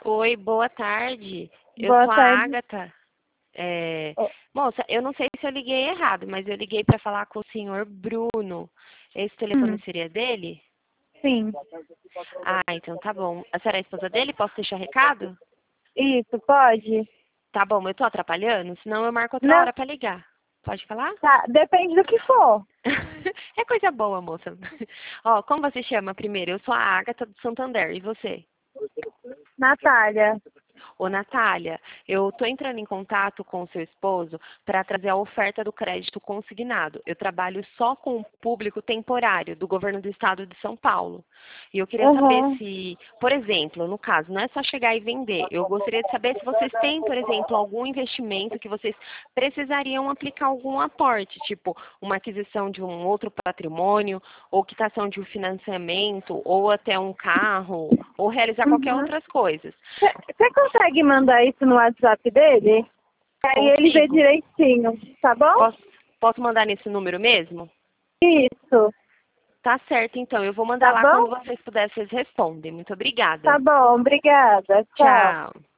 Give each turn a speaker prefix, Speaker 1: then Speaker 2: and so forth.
Speaker 1: Oi, boa tarde. Eu
Speaker 2: Boa
Speaker 1: sou a
Speaker 2: tarde.
Speaker 1: Ágata. É,
Speaker 2: Ó,
Speaker 1: Moça, eu não sei se eu liguei errado, mas eu liguei para falar com o senhor Bruno. Esse telefone
Speaker 2: Hum,
Speaker 1: seria dele?
Speaker 2: sim,
Speaker 1: Ah, então tá bom. A senhora é a esposa dele? Posso deixar recado?
Speaker 2: isso, pode?
Speaker 1: Tá bom, eu tô atrapalhando? Senão eu marco outra
Speaker 2: Não,
Speaker 1: hora para ligar. Pode falar?
Speaker 2: tá, depende do que for.
Speaker 1: É coisa boa, moça. Ó, como você chama primeiro? Eu sou a Ágata do Santander. E você?
Speaker 2: Natália.
Speaker 1: Ô, Natália, eu estou entrando em contato com o seu esposo para trazer a oferta do crédito consignado. Eu trabalho só com o público temporário do governo do estado de São Paulo. E eu queria saber
Speaker 2: Uhum.
Speaker 1: se, por exemplo, no caso, não é só chegar e vender. Eu gostaria de saber se vocês têm, por exemplo, algum investimento que vocês precisariam aplicar algum aporte, tipo uma aquisição de um outro patrimônio, ou quitação de um financiamento, ou até um carro, ou realizar qualquer
Speaker 2: Uhum.
Speaker 1: outras coisas.
Speaker 2: Você consegue mandar isso no WhatsApp dele? Aí ele vê
Speaker 1: Consigo.
Speaker 2: direitinho, tá bom?
Speaker 1: Posso, posso mandar nesse número mesmo?
Speaker 2: Isso,
Speaker 1: Tá certo, então. Eu vou mandar
Speaker 2: tá
Speaker 1: lá quando
Speaker 2: bom?
Speaker 1: vocês puderem, vocês respondem. Muito
Speaker 2: Tá
Speaker 1: obrigada.
Speaker 2: bom, obrigada. Tchau.
Speaker 1: Tchau.